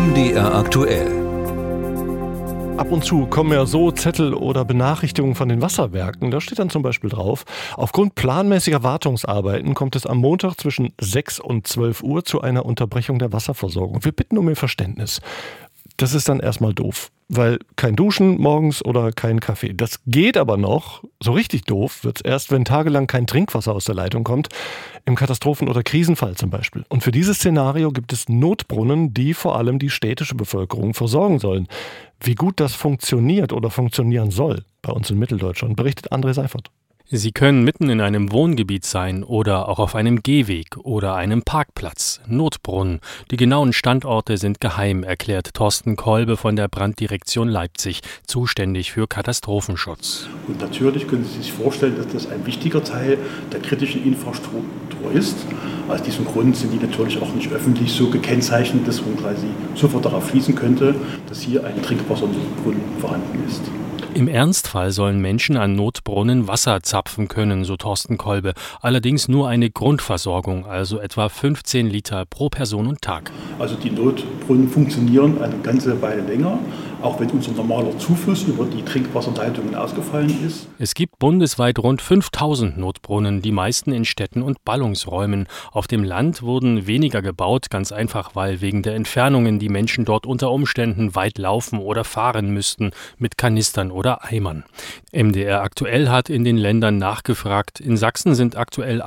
MDR aktuell. Ab und zu kommen ja so Zettel oder Benachrichtigungen von den Wasserwerken. Da steht dann zum Beispiel drauf: Aufgrund planmäßiger Wartungsarbeiten kommt es am Montag zwischen 6 und 12 Uhr zu einer Unterbrechung der Wasserversorgung. Wir bitten um Ihr Verständnis. Das ist dann erstmal doof, weil kein Duschen morgens oder kein Kaffee. Das geht aber noch. So richtig doof wird's erst, wenn tagelang kein Trinkwasser aus der Leitung kommt, im Katastrophen- oder Krisenfall zum Beispiel. Und für dieses Szenario gibt es Notbrunnen, die vor allem die städtische Bevölkerung versorgen sollen. Wie gut das funktioniert oder funktionieren soll bei uns in Mitteldeutschland, berichtet André Seifert. Sie können mitten in einem Wohngebiet sein oder auch auf einem Gehweg oder einem Parkplatz. Notbrunnen. Die genauen Standorte sind geheim, erklärt Thorsten Kolbe von der Branddirektion Leipzig, zuständig für Katastrophenschutz. Und natürlich können Sie sich vorstellen, dass das ein wichtiger Teil der kritischen Infrastruktur ist. Aus diesem Grund sind die natürlich auch nicht öffentlich so gekennzeichnet, dass man quasi sofort darauf schließen könnte, dass hier ein Trinkwassernotbrunnen vorhanden ist. Im Ernstfall sollen Menschen an Notbrunnen Wasser zapfen können, so Thorsten Kolbe. Allerdings nur eine Grundversorgung, also etwa 15 Liter pro Person und Tag. Also die Notbrunnen funktionieren eine ganze Weile länger, auch wenn unser normaler Zufluss über die Trinkwasserleitungen ausgefallen ist. Es gibt bundesweit rund 5000 Notbrunnen, die meisten in Städten und Ballungsräumen. Auf dem Land wurden weniger gebaut, ganz einfach, weil wegen der Entfernungen die Menschen dort unter Umständen weit laufen oder fahren müssten mit Kanistern oder Eimern. MDR aktuell hat in den Ländern nachgefragt. In Sachsen sind aktuell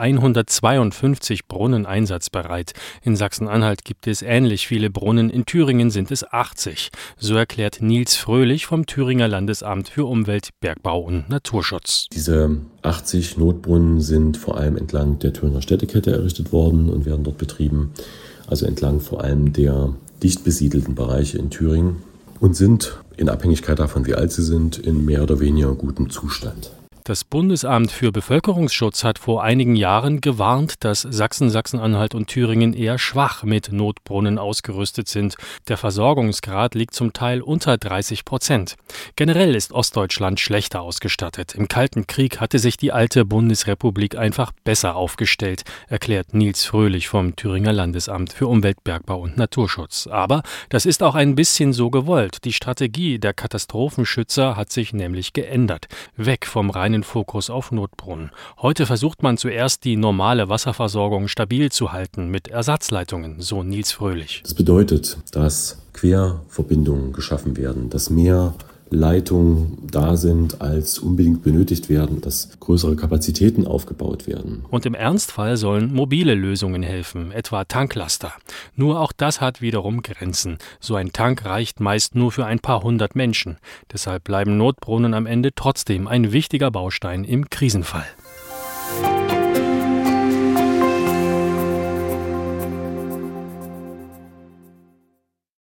152 Brunnen einsatzbereit. In Sachsen-Anhalt gibt es ähnlich viele Brunnen, in Thüringen sind es 80. So erklärt Nils Fröhlich vom Thüringer Landesamt für Umwelt, Bergbau und Naturschutz. Diese 80 Notbrunnen sind vor allem entlang der Thüringer Städtekette errichtet worden und werden dort betrieben, also entlang vor allem der dicht besiedelten Bereiche in Thüringen und sind in Abhängigkeit davon, wie alt sie sind, in mehr oder weniger gutem Zustand. Das Bundesamt für Bevölkerungsschutz hat vor einigen Jahren gewarnt, dass Sachsen, Sachsen-Anhalt und Thüringen eher schwach mit Notbrunnen ausgerüstet sind. Der Versorgungsgrad liegt zum Teil unter 30%. Generell ist Ostdeutschland schlechter ausgestattet. Im Kalten Krieg hatte sich die alte Bundesrepublik einfach besser aufgestellt, erklärt Nils Fröhlich vom Thüringer Landesamt für Umwelt, Bergbau und Naturschutz. Aber das ist auch ein bisschen so gewollt. Die Strategie der Katastrophenschützer hat sich nämlich geändert. Weg vom reinen Fokus auf Notbrunnen. Heute versucht man zuerst, die normale Wasserversorgung stabil zu halten mit Ersatzleitungen, so Nils Fröhlich. Das bedeutet, dass Querverbindungen geschaffen werden, dass mehr Leitungen da sind, als unbedingt benötigt werden, dass größere Kapazitäten aufgebaut werden. Und im Ernstfall sollen mobile Lösungen helfen, etwa Tanklaster. Nur auch das hat wiederum Grenzen. So ein Tank reicht meist nur für ein paar hundert Menschen. Deshalb bleiben Notbrunnen am Ende trotzdem ein wichtiger Baustein im Krisenfall.